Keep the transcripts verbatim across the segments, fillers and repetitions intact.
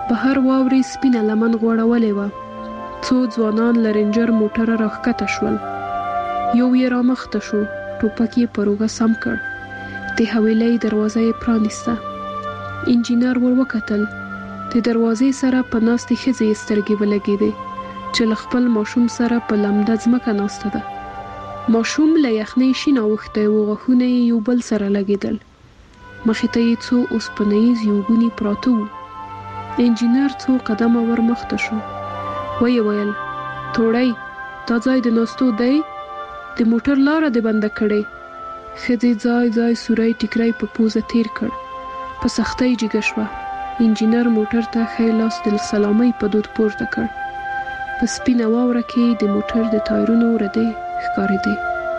بهر واوري سپینه لمن غوړولې وه. څو ځوانان له رینجر موټره راښکته شول. یو یې رامخته شو، ټوپک یې پر اوږه سم کړ. د حویلۍ دروازه یې پرانیسته. انجینر ور وکتل. د دروازې سره په ناستې ښځې یې سترګې ولګېدې چې له خپل ماشوم سره په لمده ځمکه ناسته ده. ماشوم له یخنۍ شین اوښتی و، غاښونه یې یو بل سره لګېدل. مخې ته یې څو اوسپنیز یوګوني پراته وو. انجینر څو قدمه ور مخته شو. ویې ویل: توړی، دا ځای د ناستو دی؟ د موټر لاره دې بنده کړې. ښځې ځای ځای سوری ټیکری په پوزه تیر کړ. په سختۍ جګه شوه. انجینر موټر ته ښی لاس د سلامۍ په دود پورته کړ. په سپینه واوره کې د موټر د ټایرونو ردې ښکارېدې.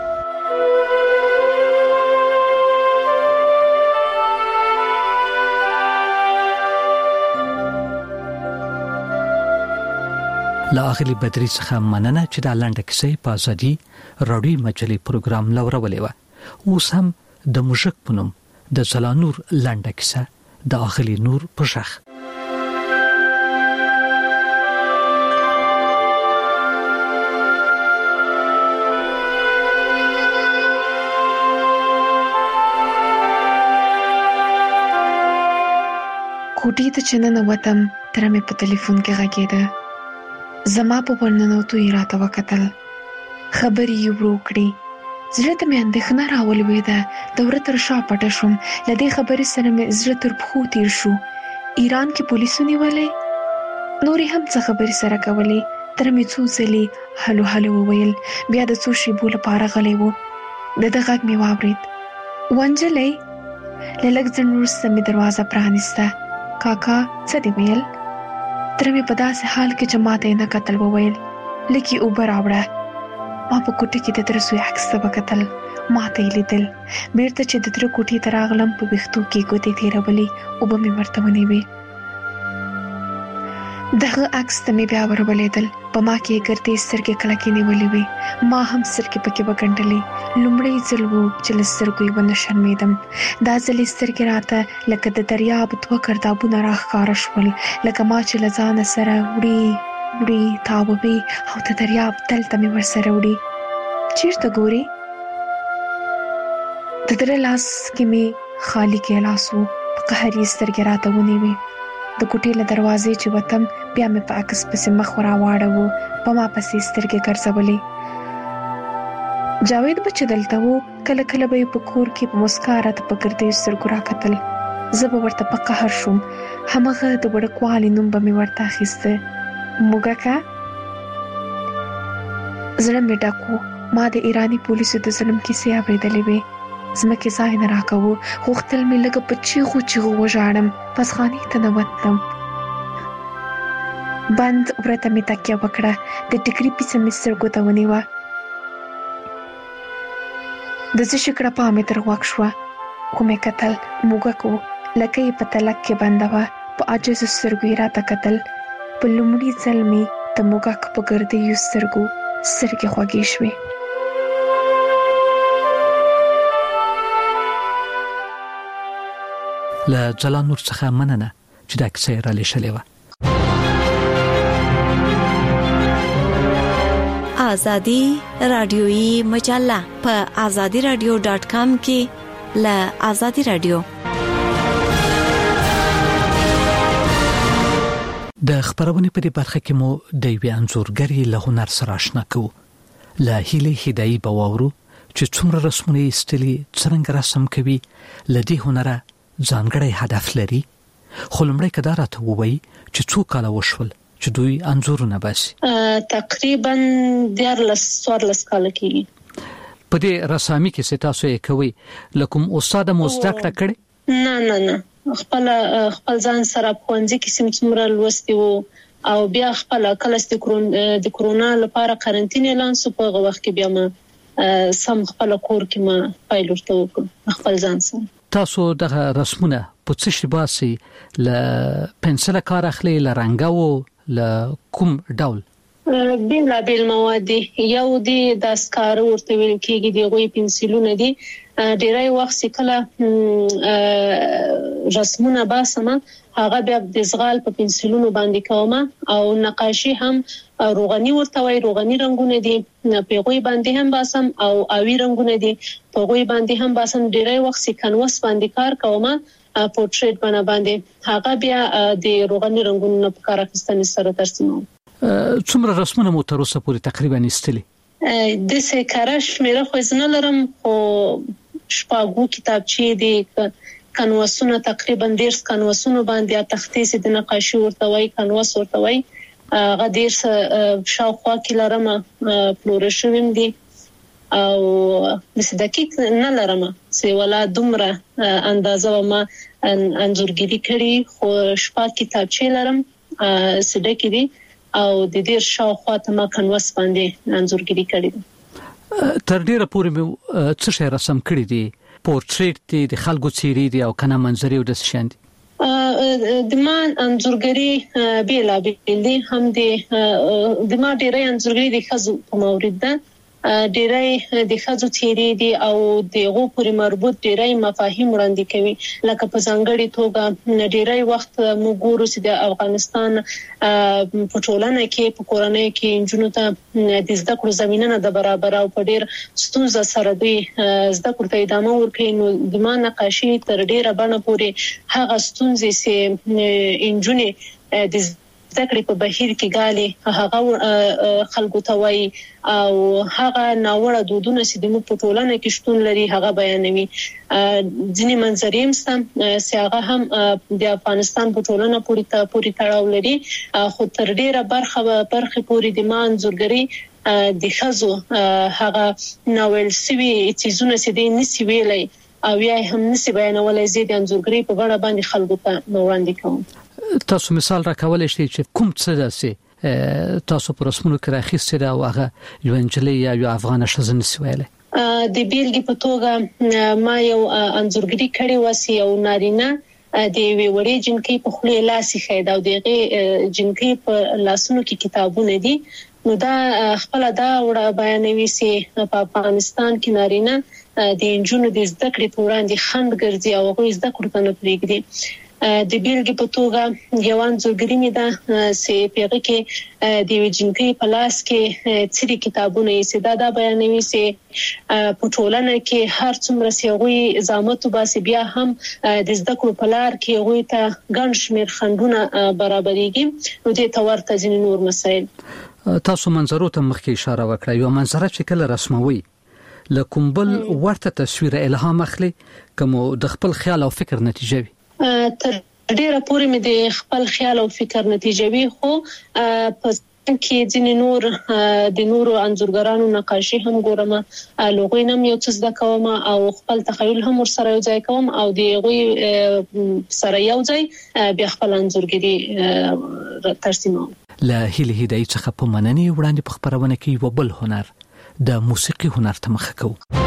له اغلې بدري څخه مننه چې دا لنډه کیسه په ازادي راډیو مجلې پروګرام لورولې وه. اوس هم د موشک په نوم د زلانور لنډه کیسه د اغلې نور په ژغ. کوټې ته چې ننوتم، تره مې په تلیفون کې غږېده. زما په ورننوتو یې راته وکتل. خبرې یې ورو کړې. زړه ته مې اندېښنه راولوېده. د وره تر شا پټه شوم. له دې خبرې سره مې زړه تر پښو تیر شو. ایران کې پولیسو نیولې؟ نورې هم څه خبرې سره کولې. تره مې څو ځلې هلو هلو وویل. بیا د څو شېبو لپاره غلی و. د ده غږ مې واورېد: ونجلۍ. له لږ ځنډ وروسته مې دروازه پرانیسته. کاکا څه دې ویل؟ تره مې په داسې حال کې چې ماته یې نه کتل وویل: لږ یې اوبه راوړه. ما په کوټه کې د تره سوی عکس ته وکتل. ماته یې لیدل. بیرته چې د تره کوټې ته راغلم، په ویښتو کې ګوتې تېرولې. اوبه مې ورته ونیوې. دغه عکس ته مې بیا ورولېدل. په ما کې یې ګردې سترګې کلکې نیولې وې. ما هم سترګې پکې وګنډلې. لومړی ځل و چې له سترګو یې ونه شرمېدم. دا ځل یې سترګې راته لکه د دریاب دوه ګردابونه راښکاره شول، لکه ما چې له ځانه سره وړي وړي تاووي، او د دریاب تل ته مې ورسره وړي. چېرته ګورې؟ د تره لاس کې مې خالي ګیلاس و. په قهر یې سترګې راته ونیوې. د کوټې له دروازې چې وتم، بیا مې په عکس پسې مخ راواړوه. په ما پسې سترګې ګرځولې. جاوید به چې دلته و، کله کله به یې په کور کې په مسکا راته په ګردیو سترګو راکتل. زه به ورته په قهر شوم. همغه د وړکوالي نوم به مې ورته اخیسته: موږکه. زړه مې ډک و. ما د ایراني پولیسو د ظلم کیسې اورېدلې وې. ځمکې ځای نه راکوه. غوښتل مې لږه په چیغو چیغو وژاړم. پسخانې ته ننوتم. بند وره ته مې تکیه وکړه. د ټیکري پیڅه مې سترګو ته ونیوه. د څه شکړپا مې تر غوږ شوه. ومې کتل. موږک و. لکه یې په تلک کې بنده وه. په عاجزو سترګو یې راته کتل. په لومړي ځل مې د موږک په ګردیو سترګو سترګې خوږې شوې. له زلانور څخه مننه چې دا کیسه را لېږلې وه. آزادی رادیویی مجله په آزادی رادیو ډاټ کام کې له آزادی رادیو د خبرونې په دې برخه کې مو د یوې انځورګرې له هنر سره آشنا کوو. له هیلې هدایي به واورو چې څومره رسمونه یې ایستلي، څرنګه رسم کوي، له دې هنره ځانګړی هدف لري. خو لومړی که دا راته ووایي چې څو کاله وشول چې دوی انځورونه باسي؟ تقریبا دیارلس څوارلس کاله کېږي. په دې رسامي کې څه تاسو یې کوئ؟ له کوم استاد مو زده کړه کړې؟ نه نه نه خپل خپل ځان سره په ښوونځي کې سم څومره لوستي وو، او بیا خپل کله د کرونا لپاره قرنټین اعلان شو. په هغه وخت کې بیا ما سم خپل کور کې ما فایل ورته وکړ خپل ځان سره. تاسو دغه رسمونه په څه شي باسي؟ له پنسل کار اخلي، له رنګاو، له کوم ډول؟ بیلا بیل مواد یو دی د سکار ورته ویل کېږي، دی غوي پنسلونه دي. ډیرای وخت کله رسمونه باسم هغه بیا د زغال په پنسلونو باندې کوم او نقاشي هم روغني ورته وای روغني رنگونه دي په غوي باندې هم باسم او اوی رنگونه دي په غوي باندې هم باسم ډیری وخت سي کنوس باندې کار کوم پورټریټ باندې باندې هغه بیا د روغني رنگونو په کار اخیستنې سره ترسیمو. څومره رسمونه مو تر اوسه پورې تقریبا استلي؟ د څه کارش مې خو زنه لرم خو شپږو کتابچې دي کنواسونه تقریبا ډیر کنواسونه باندې تختې سي د نقاشي ورته وای کنواس ورته وای هغه ډیر شاوخوا کې لرم فلورشوم دي او د دقیق نه لرم چې ولا دومره اندازه ما انځورګری کړی خو شپږ کتابچې لرم سده کې دي او د دې شاوخوا ته ما کنواس باندې انځورګری کړی. تر ډیره پورې مې څه شی رسم کړی دي؟ پورټریټ دي د خلکو څیرې دي او کنه منظرې او د شان دي؟ د ما انځورګری بیلا بیل دي هم دي د ما ډیره انځورګری د خزو په مورید ده ډیره د خزو څیرې دي او دغه پورې مربوط ډیره مفاهیم وړاندې کوي لکه په ځانګړي توګه ډیره وخت موږ ګورو چې د افغانستان په ټولنه کې په کورنۍ کې جنونو ته د زده کړو زمينه د برابر او په ډیر ستونزه سره دی زده کړو ته ادامه ورکړي نو د ما نقاشي تر ډیره باندې پورې هغه ستونزې سي انجونې د زدکړې په بهیر کې غالي هغه خلکو ته وای او هغه ناوړه دودونه چې د مو په ټولنه کې شتون لري هغه بیانوي. ځینې منظرې هم چې هغه هم د افغانستان په ټولنه پورې ته پورې تړاو لري خو تر ډیره برخه برخه پورې د منځورګری د خزو هغه ناول سوي چیزونه چې د نسی ویلې او یا هم نسی بیانولای زید انځورګری په بڼه باندې خلکو ته وړاندې کوم. تاسو مثال راکولای شئ چې کوم څه داسې تاسو پر رسمونو کې راخیستل او هغه یو انجلي یا یو افغان شزن سویله د بیلګې په توګه ما یو انځورګری کړی وسی او نارینه د وی وړي جنکی په خله لاسي خید او دغه جنکی په لاسونو کې کتابونه دي نو دا خپل دا وړ بیانوي چې په افغانستان کې نارینه د انجونو د زده کړې په وړاندې خند ګرځي او هغه زده کړو ته نه پریږدي. د بیلګې په توګه یو انځورګری مې ده چې پیغه کې د ویجنکی په لاس کې څری کتابونه یې ساده دا بیانوي چې په ټولنه کې هر څومره سیغوي زامت وباسي بیا هم د زده کړو په لار کې غوي ته ګڼ شمېر خندونه برابرېږي نو د تورته ځین نور مسایل. تاسو منظرو ته مخکې اشاره وکړه یو منظره چې کله رسموي لکه بل ورته تصویر الهام اخلي کوم د خپل خیال او فکر نتیجه وي؟ تر ډیره پورې مې د خپل خیال او فکر نتیجه وي خو په کې ځینې نور د نورو انځورګرانو نقاشي هم ګورم لوګوي نم یو څه زده کوم او خپل تخیل هم ورسره یو ځای کوم او د غوي سره یو ځای بیا خپل انځورګری ترسیموم. له هیله هدایت څخه په مننې وړاندې په خبرونه کې یو بل هنر د موسیقي هنر ته مخه کوو.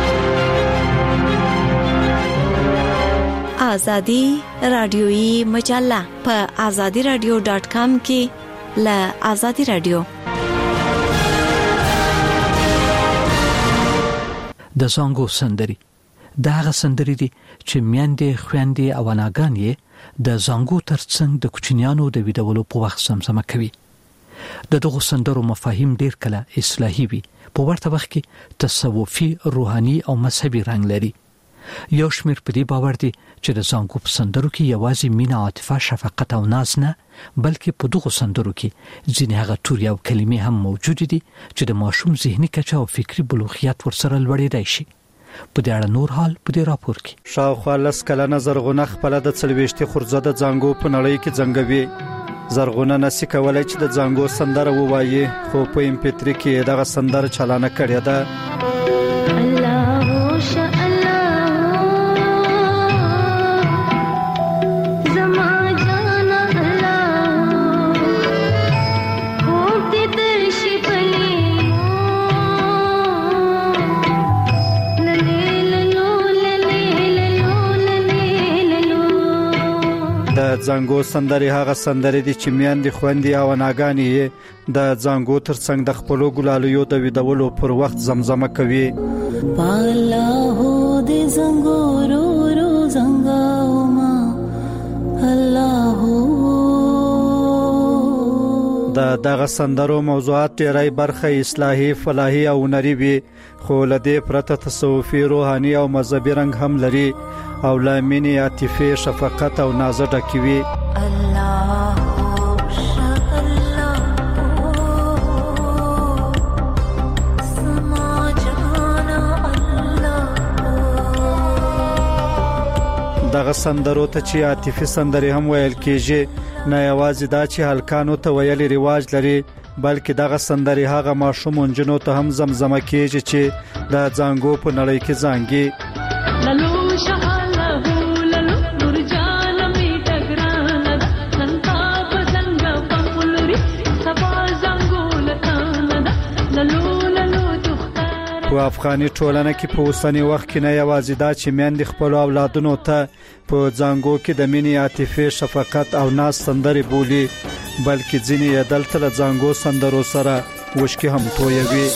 آزادی رادیویی مجله په آزادی رادیو ډاٹ کام کې له آزادی رادیو د زانګو سندري دا هغه سندري دي چې میاندې خويندې او اناګانې د زانګو ترڅنګ د کوچنیانو د ویډیولو په وخت سمسمه کوي. د دغه سندرو مفاهیم ډیر کله اصلاحي وي په ورته وخت کې تصوفي روحاني او مذهبي رنگ لري. یو شمیر په دې باور دي چې د زانګو په سندرو کې یوازې مینه عاطفه شفقت او ناز نه بلکې په دغه سندرو کې ځینې هغه توري او کلمې هم موجود دي چې د ماشوم ذهني کچه او فکری بلوغیت ورسره لوړېدای شي. په دې اړه نور حال په دې راپور کې شاوخوا لس کلنه زرغونه خپل د څلويشتي خورزه د زانګو په نړۍ کې ځنګوي. زرغونه نسی کولای چې د زانګو سندره ووایي خو په ام پی تری کې دغه سندره چالانه کړې ده. الله شاء د زانګو سندري هغه سندري دي چې میاندې خويندې او ناګانې د زانګو ترڅنګ د خپلو ګلاليو د ویډولو پر وخت زمزمه کوي. بالا هو د زنګورو رو زنګاو ما الله د دغه سندرو موضوعات ډیری برخه اصلاحي، فلاحي او هنري وي، خو له دې پرته تصوفي، روحاني او مذهبي رنګ هم لري او له مینې، عاطفې، شفقت او ناز ډکې وي. دغه سندرو ته چې عاطفي سندرې هم ویل کېږي، نه یوازې دا چې هلکانو ته ویل رواج لري، بلکې دغه سندرې هغه ماشوم انجنو ته هم زمزمه کېږي چې د زانګو په نړۍ کې زانګي. للو شهاله للو نورجان می تګران ننتا پسنګ پملوري سبا زانګو لتان للو للو په افغاني ټولنه کې په اوسنی وخت کې نه یوازې دا چې میندې خپل اولادونو ته په زانګو کې د مینې، عاطفې، شفقت او ناز سندرې بولي، بلکې ځینې یې دلته له زانګو سندرو سره وشکې هم تویوي.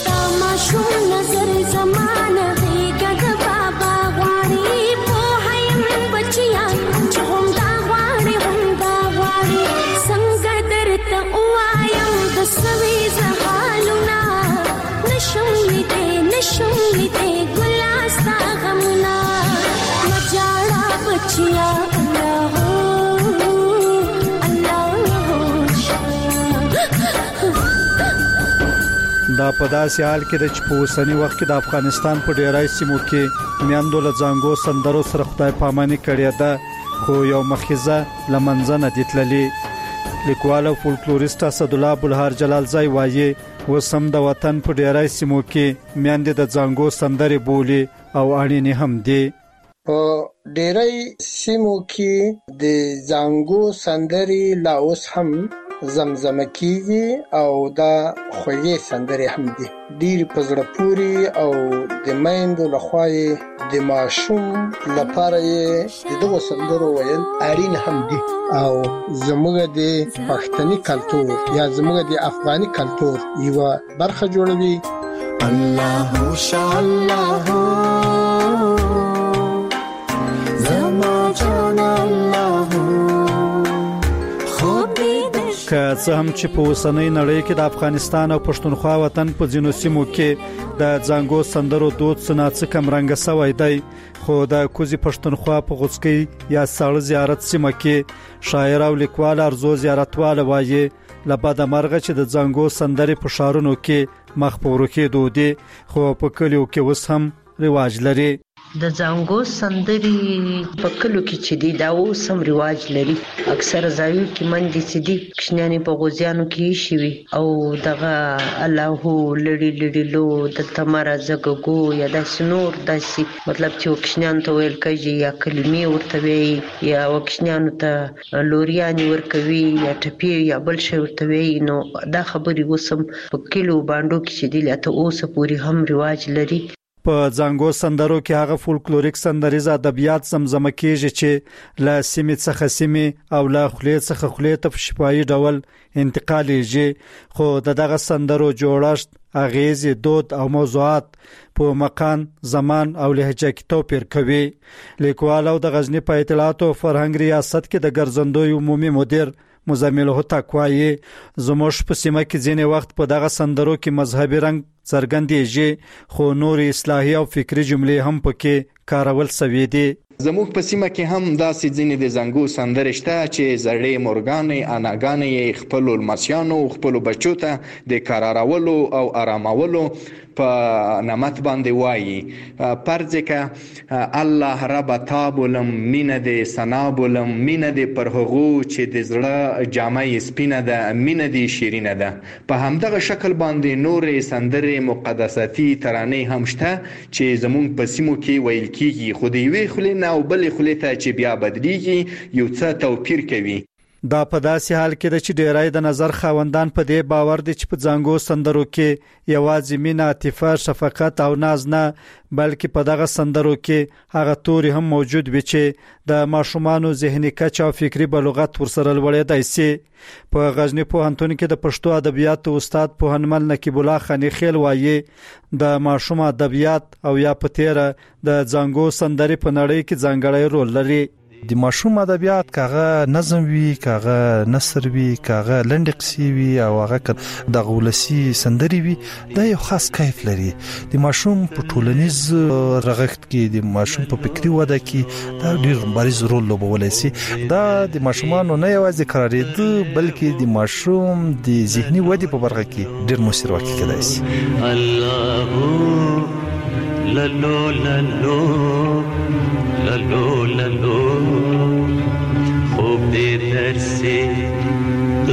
دا په داسې حال کې چې په اوسنی وخت کې د افغانستان په ډیری سیمو کې میندو له زانګو سندرو سره خدای پاماني کړې ده، خو یو مخیزه لمنځه نه دي تللي. لیکوال او فولکلوریست اسدالله بلهار جلالزای وایي وسم د وطن په ډیری سیمو کې میندې د زانګو سندرې بولي او اړینې هم دي. په ډیری سیمو کې د زانګو سندرې لا اوس هم زمزمه کیږي او دا خوږې سندرې هم دي. ډېر په زړه پورې او د میندو لخوا د ماشوم لپاره د دغو سندرو ویل اړین هم دي او زموږ د پښتني کلتور یا زموږ د افغاني کلتور یوه برخه جوړوي. الله شاء الله زما جان الله که څه هم چې په اوسنۍ نړۍ کې د افغانستان او پښتونخوا وطن په ځینو سیمو کې د زانګو سندرو دود څناڅه کم رنګ سوی دی، خو د کوزي پښتونخوا په غوڅکۍ یا ساړه زیارت سیمه کې شاعر او لیکوال ارزو زیارتواله وایي له بده مرغه چې د زانګو سندرې په ښارونو کې مخ په ورکېدو دي، خو په کلیو کې اوس هم رواج لري. د زانګو سندرې په کلو کې چې دی دا اوس هم رواج لري. اکثر ځایو کې منډې چې دي کښنیانې په غوزیانو کې ایښي وي او دغه الله لړي لړي لو دلته مه راځه ګګو یا داسې نور داسې مطلب چې کښنیانو ته ویل کېږي یا کلمې ورته وایي یا کښنیانو ته لوریانې ورکوي یا ټپې یا بل شی ورته وایي. نو دا خبرې اوس هم په کلو بانډو کې چې دي لا ته اوسه پورې هم رواج لري. په زانګو سندرو کې هغه فولکلوریک سندریز ادبیات زمزمه کیږي چې له سیمې څخه سیمې او له خولې څخه خولې ته په شفاهي ډول انتقالیږي، خو د دغه سندرو جوړښت، اغیز، دود او موضوعات په مکان، زمان او لهجه کې توپیر کوي. لیکوال او د غزنی په اطلاعات او فرهنګ ریاست کې د ګرځندوی عمومي مدیر مزمل هوتک وایي زموږ په سیمه کې ځینې وخت په دغه سندرو کې مذهبي رنګ څرګندېږي، خو نور اصلاحي او فکری جملې هم پکې کارول شوي دي. زموږ په سیمه کې هم داسې ځینې د زانګو سندرې شته چې زړې مورګانې اناګانې خپلو لمسیانو خپلو بچو ته د قرارولو او آرامولو په نعمت باندې وایي. فرض که الله رب تابولم مینه د ثنا بولم مینه د پر هغو چې د زړه جامه سپینه ده مینه د شیرینه ده. په همدغه شکل باندې نور سندرې مقدساتي ترانې هم شته چې زموږ په سیمو کې ویل کیږي، خو د یوې خولې نه او بلې خولې ته چې بیا بدلیږي یو څه توپیر کوي. دا په داسې حال کې د چې ډیری د نظر خاوندان په دې باور دي چې په زانګو سندرو کې یوازې مینه، عاطفه، شفقت او ناز نه، بلکې په دغه سندرو کې هغه توري هم موجود وي چې د ماشومانو ذهني کچه او فکری بلوغت ورسره لوړېدای شي. په غزنی پوهنتون کې د پښتو ادبیاتو استاد پوهنمل نقیب الله خانی خیل وایي د ماشوم ادبیات او یا په تیره د زانګو سندرې په نړۍ کې ځانګړی رول لري. د ماشوم ادبیات کاغه نظم وی کاغه نثر وی کاغه لنډ قصې وی او هغه د غولسی سندري وی دا یو خاص کیف لري د ماشوم په ټولنیز رغښت کې د ماشوم په فکری وده کې دا ډیر بارز رول لوبولای شي دا د ماشومانو نه یوازې قرارېد بلکې د ماشوم د ذهني ودې په برخه کې ډیر موثر واقع کېدای شي الله لالو لالو لالو لالو خوب دې درسه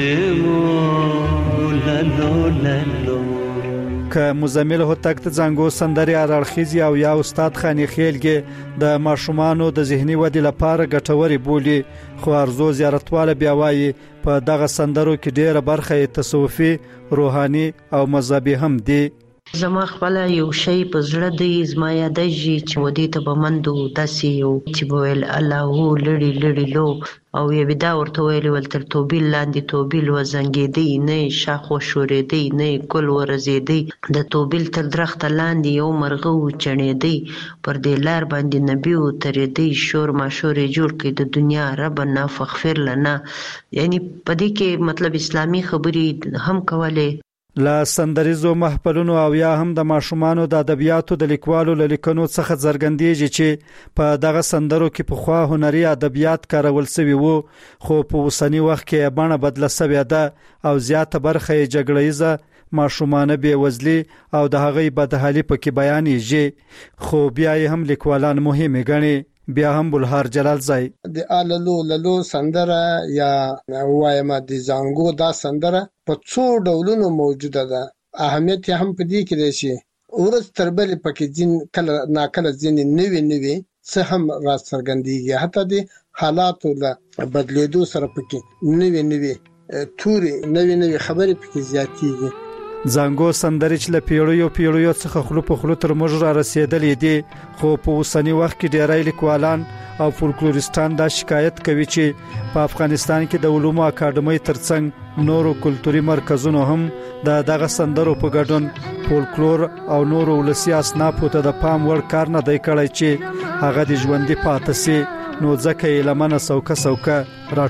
ترلمو لالو لالو که مزمل هوتک ته زنګو سندري ارخیزي او یا استاد خانی خیلګي د ماشومانو د ذهني ودې لپاره ګټوري بولی خو ارزو زیارتواله بیا وایي په دغه سندرو کې ډیره برخه تصوفي روحاني او مذهبي هم دي زما خپل یو شی په زړه دی زما یادېږي چې ودی ته بمندو داسې یو چې بویل الله لړی لړی لو او یې بدا ورته ویل ول تر توبیل لاندې توبیل وزنګېدی نه شاخو شورېدی نه ګل ورزېدی د توبیل تر درخت لاندې یو مرغه و چڼېدی پر دې لار باندې نبی و ترېدی شور ما شورې جوړ کړي د دنیا ربنا فغفر لنا یعنی پدې کې مطلب اسلامي خبرې هم کولې لا سندریزو محفلونو او یا هم د ماشومانو د ادبیاتو د لیکوالو لیکنو څخه څرګندېږي چې په دغه سندرو کې په خوا هنري ادبیات کارول شوی وو خو په اوسنی وخت کې بڼه بدله شوې ده او زیاته برخه یې جګړه‌یزه ماشومانه بېوزلي او د هغې بدحالي پکې بیانېږي خو بیا یې هم لیکوالان مهمه ګڼي بیا هم بلهار جلال زای د آللو للو سندره یا وایم د زنګو دا سندره په څو ډولونو موجوده ده اهمیت هم په دې کې دی چې ورځ تر بلې پکې ځین کله ناکله ځین نوي نوي څه هم را څرګندېږي حتی د حالاتو له بدلیدو سره پکې نوي نوي توري نوي نوي خبرې پکې زیاتېږي زنګو سندري چې له پیړیو پیړیو څخه خلو په خلو تر موږ را رسیدلې دي خو په اوسنی وخت کې ډېری لیکوالان او فولکلوریستان دا شکایت کوي چې په افغانستان کې د علومو اکاډمۍ ترڅنګ نورو کلتوري مرکزونو هم د دغه سندرو په ګډون فولکلور او نورو ولسي اصنافو ته د پام وړ کار نه دی کړی چې هغه د ژوندۍ پاتې سي نو ځکه یې لمنه سوکه سوکه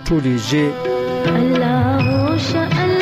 راټولیږي الله ش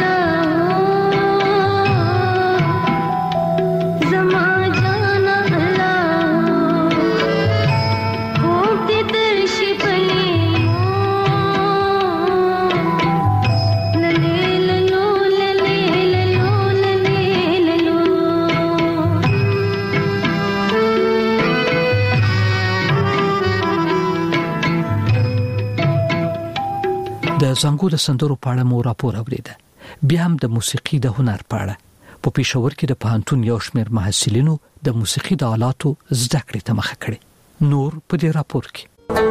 د زنګو د سندرو په اړه مو راپور اوریده بیا هم د موسیقي د هنر په اړه په پېښور کې د پوهنتون یو شمېر محصلینو د موسیقي د آلاتو زده کړې ته مخه کړې نور په دې راپور کې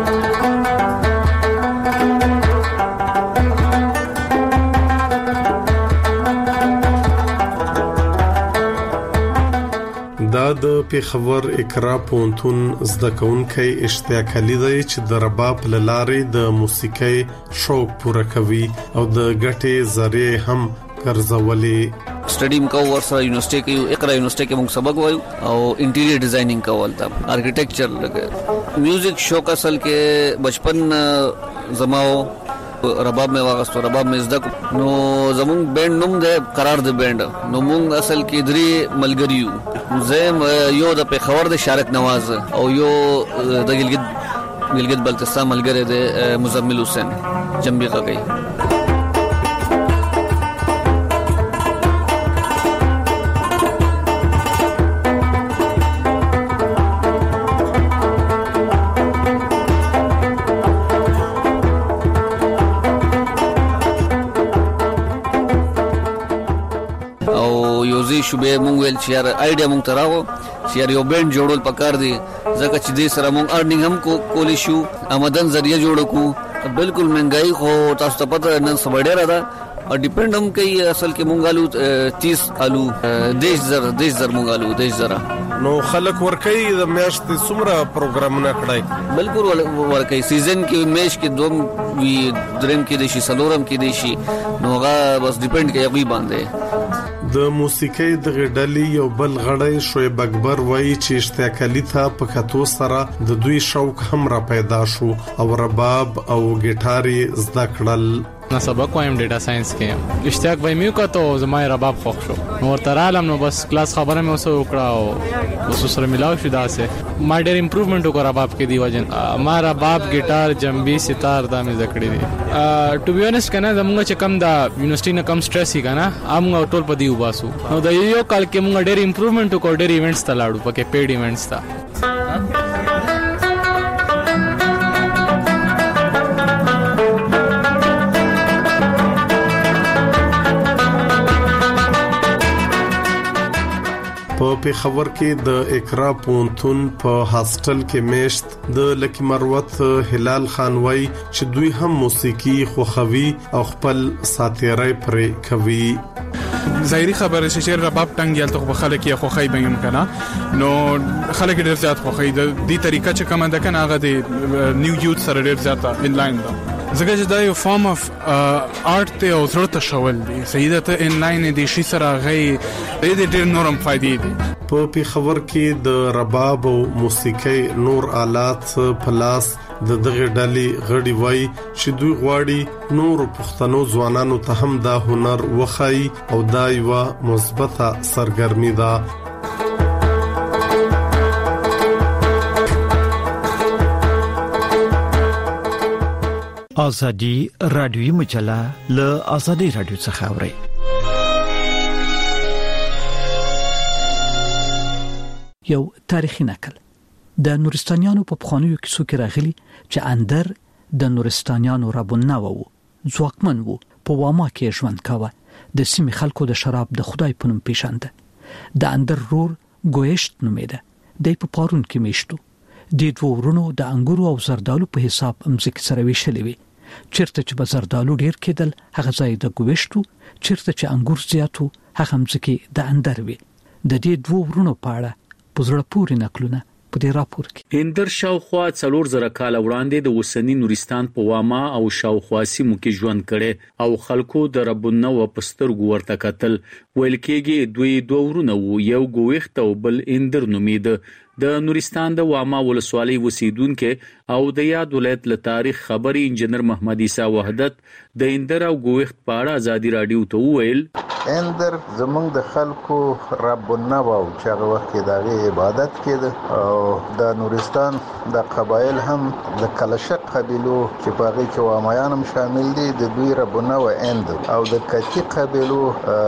دا د پېښور اقرا پوهنتون زده کوونکی اشتیاق علي دی چې د رباب له لارې د موسیقۍ شوق پوره کوي او د ګټې ذریعې هم ګرځولې سټډیم کو ورسره یونیورسيټي کې اقرا یونیورسيټي کې موږ سبق وایو او انټیریئر ډیزاینینګ کول تا آرکیټیکچر لګه میوزیک شوق اصل کې بچپن زماو رباب میں واغستو رباب میں زده نو زمون بینډ نوم ده قرار ده بینډ نو مونږ اصل کې درې ملګریو زم یو د پیښور د شارک نواز او یو د ګلګت ګلګت بلتستان ملګری ده مزمل حسین جنبی غږی شوبې مونږ ویل چې یار آیډیا مونږ تراو چې یار یو بینډ جوړول پکار دی ځکه چې دې سره مونږ ارنینګ هم کو کولی شو آمدن ذریعہ جوړ کو بالکل مهنګای خو تاسو ته پته نن سبا ډیره ده او ډیپند هم کوي اصل کې مونږ الو تیس الو دیش زر دیش زر مونږ الو دیش زر نو خلک ورکي د میاشتې څومره پروګرامونه کړای بالکل ورکي سیزن کې میش کې دوم وی درم کې دي شي سلورم کې دي شي نو هغه بس ډیپند کوي غوي باندې د موسیقۍ د غډلې یو بل غړی شعیب اکبر وایي چې اشتیاق علي ته په کتو سره د دوی شوق هم را پیدا شو او رباب او ګیټار زده کړل. نه سبق وایم ډیټا ساينس کې اشتیاق وای میو کا ته زما رباب خوښ شو نو تر عالم نو بس کلاس خبره مې اوسه وکړه او اوس سره ملاو شو داسه ما ډېر امپروومنت وکړ رباب کې دی وجن ما رباب ګیټار جنبي ستار دا مې ذکر دي ټو بي اونست کنه زموږ چې کم دا یونیورسيټي نه کم سټرس هی کنه امغه ټول په دی وباسو نو دا یو کال کې موږ ډېر امپروومنت وکړ ډېر ایونټس ته لاړو پکې پیډ ایونټس تا په پیښور کې د اقرا پونتون په هاستل کې میشت د لکی مروت هلال خان وای چې دوی هم موسیقي خوخوي او خپل ساتیرای پرې کوي. ظاهري خبره چې رباب ټنګ یالته خو خلک یې خوخی بنګم کنه نو خلک ډېر زیات خوخی د دې طریقه چې کومه ده کنه هغه د نیو یوت سره ډېر زیات ان لاین ده زګه چې دا یو فارم اف آرت ته او زړه ته شول دي سیدته ان لاین دي شي سره غي دې ډېر نورم فائدې دي. په پیښور کې د رباب او موسیقي نور آلات په لاس د دغه ډلې غړي وای چې دوی غواړي نور پښتنو ځوانانو ته هم دا هنر وخی او دا یو مثبته سرګرمي ده. ازادي رادیوي مجله له ازادي رادیو څخه اوري. یو تاریخي نقل د نورستانیانو په پخوانیو کیسو کې راغلي چې اندر د نورستانیانو رابونه وو ځواکمن وو په واما کې ژوند کاوه د سیمې خلکو د شراب د خدای په نوم پیژانده. د اندر رور ګويشت نومېده د په پارون کې میشتو د دوه ورونو د انګورو او زردالو په حساب امځکه سره ویشلې وي چیرته چې به زردالو ډیر کېدل هغه ځای د ګويشتو چیرته چې انګور زیاتو هغه امځکه د اندر وي. د دې دوه ورونو په اړه پزړه پورې نقلونه په دې راپور کې هندر شاوخوا څلور زره کال وړاندې د وسنی نورستان په واما او شاوخوا سیمو کې ژوند کړي او خلکو د ربونه و پسترګو ورته کتل ویل کېږي دوی دوه ورونه وو یو ګويخت او بل هندر نومېده. د نورستان د واما ولسوالۍ وسیدونکو او د یاد ولایت له تاریخ خبري انجنیر محمد عیسی وحدت د هندر او ګويخت په اړه ازادي رادیو ته وویل هندر زمونږ د خلکو ربونه وو چې هغه وخت کې د عبادت کېده او د نورستان د قبایل هم د کلشق قبیلو چې په هغه کې وامایان هم شامل دي د دوی ربونه و هندر او د کتی قبیلو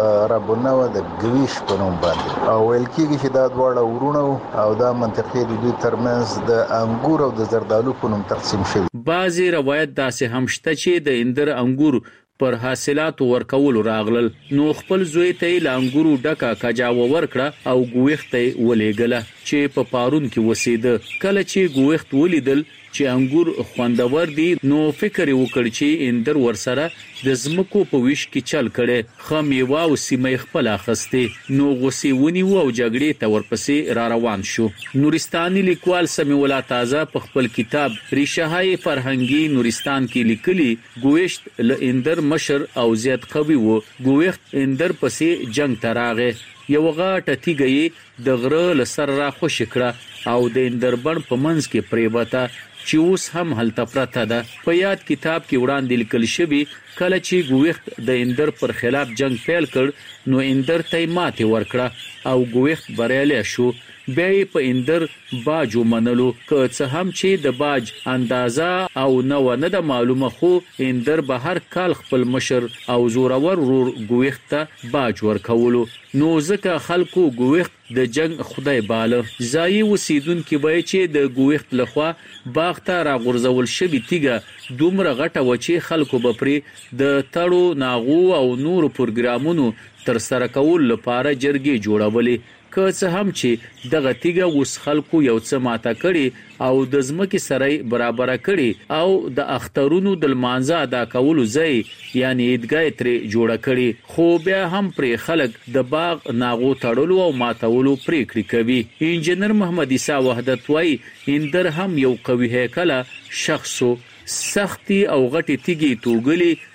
ربونه و د ګويش په نوم باندې او ویل کېږي چې دا دواړه ورونه او دا منطقې د دوی ترمنځ د انګور او د زردالو په نوم تقسیم شوی. بعضی روایت داسې هم شته چې د هندر انګور پر حاصلات ورکول راغلل نو خپل زوی ته لانګورو ډکا کجاو ورکړه او ګويخت ولېګله چې په پارون کې وسیده. کله چې ګويخت ولیدل چې انګور خوندور دي نو فکر وکړ چې اندر ورسره د زمکو په ویش کې چل کړي خمیوا او سیمه خپل اخسته نو غوسی ونی وو او جګړې ته ورپسې را روان شو. نورستاني لیکوال سمیع الله تازه په خپل کتاب ریشه‌های فرهنګي نورستان کې لیکلي ګويشت ل اندر مشر او زیات قوي وو. ګويخت اندر پسې جنگ تراغه یو غاټه تیګي د غره لسر را خوش کړه او د اندربن په منځ کې پریبته چې اوس هم هلته پرته ده. په یاد کتاب کې وړاندې لیکل شوی کله چې ګويخت د اندر پر خلاف جنگ پیل کړ نو اندر ته ماته ورکړه او ګويخت بریالی شو. بیا په اندر باجو منلو که څه هم چې د باج اندازه او نو نه د معلومه خو اندر به هر کال خپل مشر او زورور ورور ګويخت ته باج ورکولو نو ځکه خلکو ګويخت د جنگ خدای باله. ځای وسیدونکو وای چې د ګويخت لخوا باغ ته را غورځول شوی تیګه دومره غټه و چې خلکو به پرې د تړو ناغو او نور پروګرامونو تر سره کول لپاره جرګې جوړولې. که څه هم چې دغه تیګه اوس خلکو یو څه ماته کړي او د ځمکې سره برابر کړي او د اخترونو د لمانځه ادا کولو ځای یعنی عیدګاه ترې جوړه کړي خو بیا هم پر خلک د باغ ناغو تړلو او ماتولو پریکړې کوي. انجنیر محمد عیسی وحدت وای اندر هم یو قوي هیکله شخصو سختي او غټي تیګي توګلي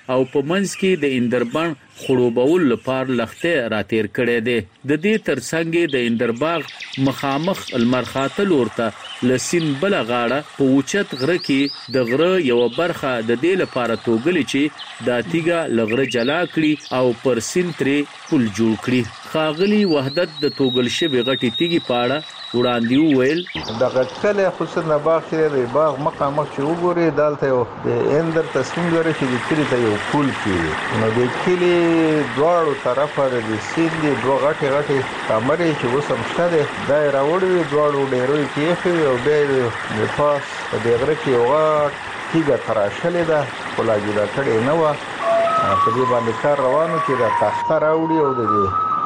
او په منځ کې د اندربان خړوبول لپاره لخته راتیر کړي دي د دې ترڅنګ د اندرباغ مخامخ المرخاتل ورته لسین بل غاړه په اوچت غره کې د غره یو برخه د دې لپاره توګلی چې د تیګه لغره جلا کړي او پر سینتري پل جوړ کړي خاغلی وحدت د توګل شوی غټي تیګي پاړه وړاندې ویل د غټکله خصوصا باغ کې د باغ مقامخ چې وګوري دالته د اندر تصمیم لري چې د کلی ته یو پل کې نو د کلی دواړو طرفه د سیندي دوه غټي غټي کمرې چې وسم شته دای راوړي دواړو ډیروي کې او به د پاس د غره کې وغاټ کیګه تراشلې ده خلا جوړه کړې نه و په دې باندې کار روانو چې د تخته راوړي او د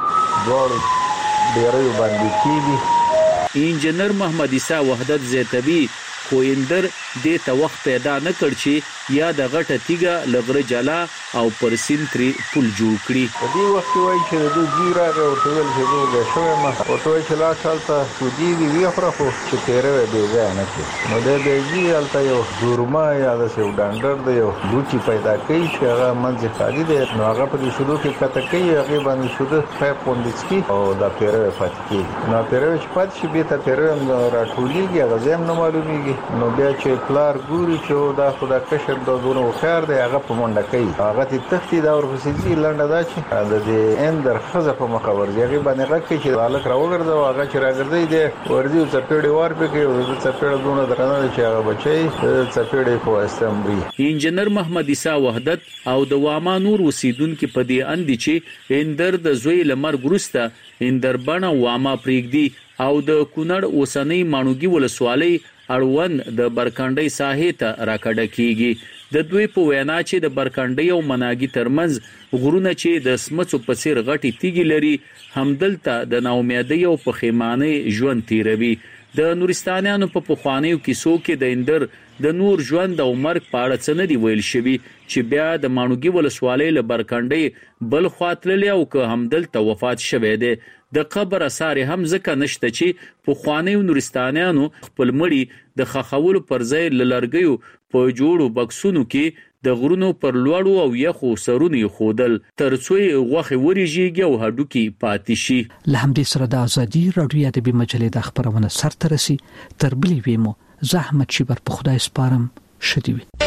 دواړو ډیروي باندې کیږي انجنیر محمد عیسی وحدت زیتوی خو اندر د ته وخت پیدا نه کړ چې یا د غټه تیګه لغره جلا او پر سینتري پل جوړ کړي په دې وخت وای چې د زیرا او ټول چې د شوه ما او ټول چې لا چالتا سودی دی وی خو چې تیرې دی ځای نه کې نو د دې جی الته یو دورما یا د سیو ډانډر دی یو لوچی پیدا کوي چې هغه منځ خالي دی نو هغه په دې شروع کې کته کوي هغه باندې شوده په پوندسکی او د پیرې فاتکی نو پیرې چې پات شي به ته پیرې راټولېږي هغه زم نه معلومیږي نو بیا چې پلار ګوري چې دا خدا کشر د دونه وخر دی هغه په منډه کوي هغه ته تختی دا ورپسې ځي لنډه دا چې د دې اندر خزه په مخاور دی هغه باندې هغه کې چې الک راوګرځي هغه چې راګرځي دی ورځي او چپېړې ور په کې او چپېړې دونه درنه چې هغه بچي چپېړې په استمري انجنیر محمد عیسی وحدت او د واما نور وسیدونکو په دې اندي چې اندر د زوی لمر ګرسته اندر بڼه واما پریګدي او د کونړ اوسنۍ مانوګي ولسوالۍ اړوند د برکانډي ساحې ته راکړه کیږي د دوی په وینا چې د برکانډي او مناګي ترمنځ غرونه چې د سمڅو په څیر غټي تیګي لري همدلته د ناامیدۍ او پخیمانه ژوند تیروي د نورستانیانو په پخوانیو کیسو کې د اندر د نور ژوند او مرګ په اړه څه نه دی ویل شوی چې بیا د مانوګي ولسوالۍ له برکانډي بل خاطرلی او که همدلته وفات شوه دی د قبر اثر هم ځکه نشته چې په خوانیو نورستانیانو خپل مړی د خخولو پر ځای للرګیو په جوړو بکسونو کې د غرونو پر لوړو او یخو سرونو خودل ترڅو غوخه وريږي او هډوکی پاتې شي له همدې سره د ازادي رادیو ادبي مجلې د خبرونه سرته رسي تر بلې ویمو زحمت شي بر په خدای سپارم شدي وي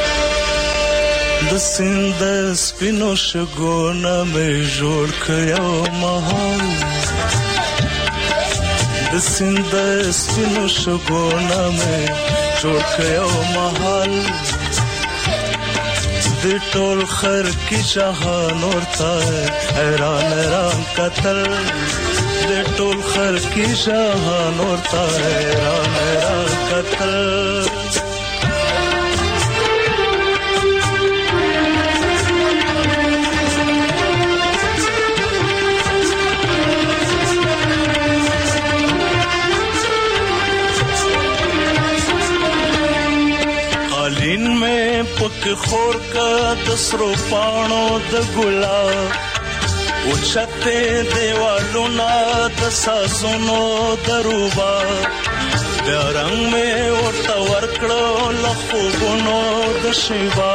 د سند سپینو شګونه مې جوړ کړو مهال د سند سپینو شګونه مې جوړ کړو مهال د ټول خر کی جهان ورته حیران حیران قتل د ټول خر کی جهان ورته حیران حیران قتل پک خور کا دسرو پانو د ګلاب او چته دیوالو نا د ساسونو دروبا د رنگ میں ورته ورکړو لخوګونو د شیوا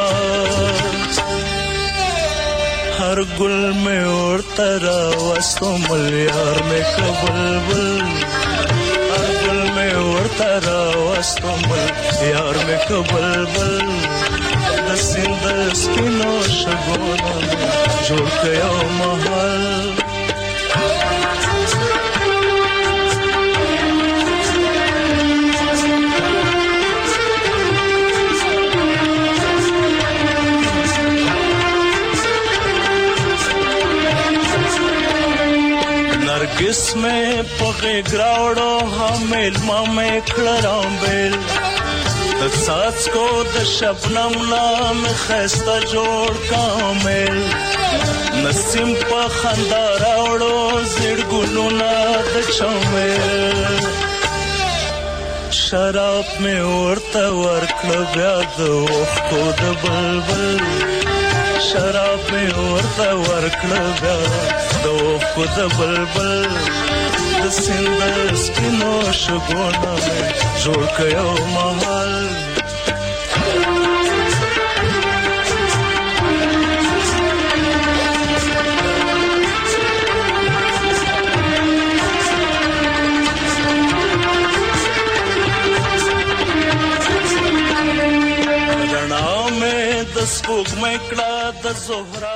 هر ګل میں ورته را وستو مليار میں کبلبل هر ګل میں ورته را وستو مليار میں کبلبل د سند سپینو شګونه جوړ کړو محل नरगिस में पगे ग्रावड़ो हमेल मामे खड़राम बेल सास को द शबनम नाम खस्ता जोड़ कामेल नसीम पा खंदा रावड़ो जिड़ गुलुना द चमेल शराब में उड़ता वर्कड़ ब्याद वक्तो द बलबल शराब में उड़ता वर्कड़ ब्याद वक्तो द बलबल द सिंदस की नोश गोना में जोड़ कयो महल زهره